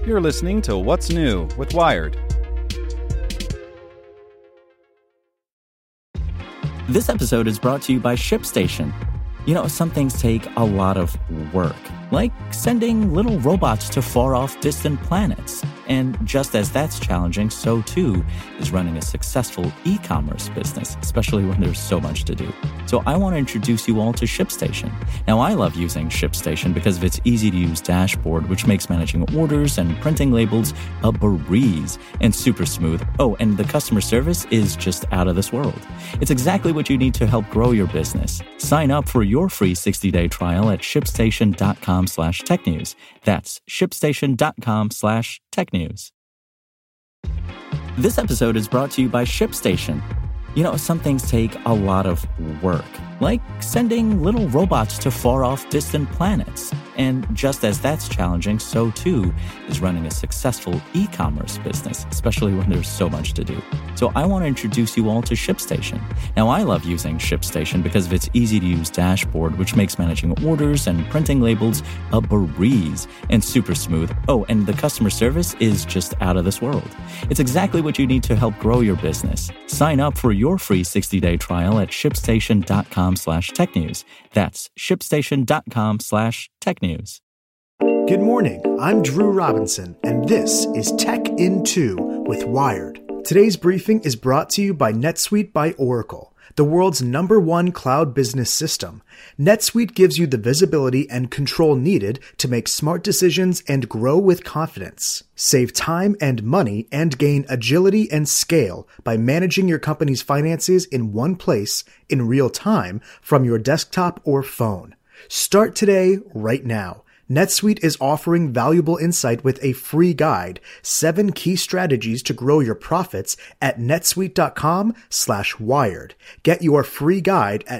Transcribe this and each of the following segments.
You're listening to What's New with Wired. This episode is brought to you by ShipStation. You know, some things take a lot of work, like sending little robots to far-off distant planets. And just as that's challenging, so too is running a successful e-commerce business, especially when there's so much to do. So I want to introduce you all to ShipStation. Now, I love using ShipStation because of its easy-to-use dashboard, which makes managing orders and printing labels a breeze and super smooth. Oh, and the customer service is just out of this world. It's exactly what you need to help grow your business. Sign up for your free 60-day trial at shipstation.com/technews. That's shipstation.com/technews. This episode is brought to you by ShipStation. You know, some things take a lot of work, like sending little robots to far-off distant planets. And just as that's challenging, so too is running a successful e-commerce business, especially when there's so much to do. So I want to introduce you all to ShipStation. Now, I love using ShipStation because of its easy-to-use dashboard, which makes managing orders and printing labels a breeze and super smooth. Oh, and the customer service is just out of this world. It's exactly what you need to help grow your business. Sign up for your free 60-day trial at shipstation.com/technews. That's shipstation.com/technews. Good morning, I'm Drew Robinson, and this is Tech in 2 with Wired. Today's briefing is brought to you by NetSuite by Oracle, the world's #1 cloud business system. NetSuite gives you the visibility and control needed to make smart decisions and grow with confidence. Save time and money and gain agility and scale by managing your company's finances in one place in real time from your desktop or phone. Start today, right now. NetSuite is offering valuable insight with a free guide, 7 key strategies to grow your profits at netsuite.com/wired. Get your free guide at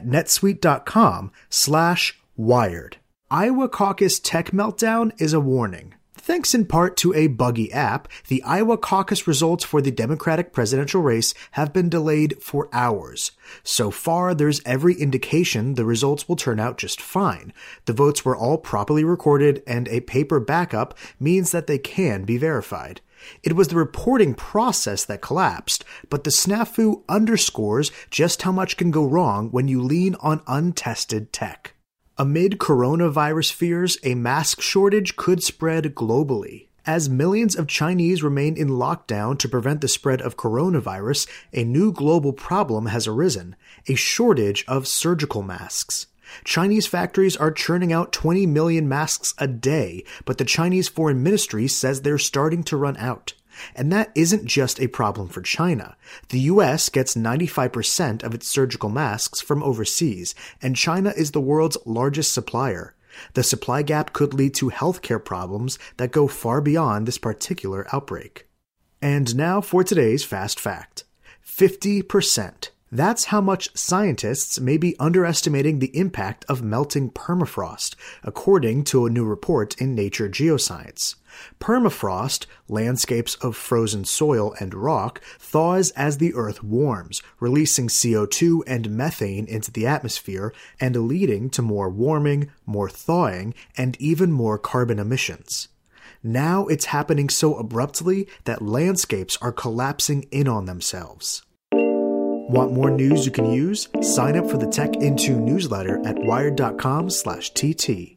netsuite.com/wired. Iowa caucus tech meltdown is a warning. Thanks in part to a buggy app, the Iowa caucus results for the Democratic presidential race have been delayed for hours. So far, there's every indication the results will turn out just fine. The votes were all properly recorded, and a paper backup means that they can be verified. It was the reporting process that collapsed, but the snafu underscores just how much can go wrong when you lean on untested tech. Amid coronavirus fears, a mask shortage could spread globally. As millions of Chinese remain in lockdown to prevent the spread of coronavirus, a new global problem has arisen: a shortage of surgical masks. Chinese factories are churning out 20 million masks a day, but the Chinese Foreign Ministry says they're starting to run out. And that isn't just a problem for China. The US gets 95% of its surgical masks from overseas, and China is the world's largest supplier. The supply gap could lead to healthcare problems that go far beyond this particular outbreak. And now for today's fast fact. 50%. That's how much scientists may be underestimating the impact of melting permafrost, according to a new report in Nature Geoscience. Permafrost, landscapes of frozen soil and rock, thaws as the Earth warms, releasing CO2 and methane into the atmosphere and leading to more warming, more thawing, and even more carbon emissions. Now it's happening so abruptly that landscapes are collapsing in on themselves. Want more news you can use? Sign up for the Tech Into newsletter at wired.com/TT.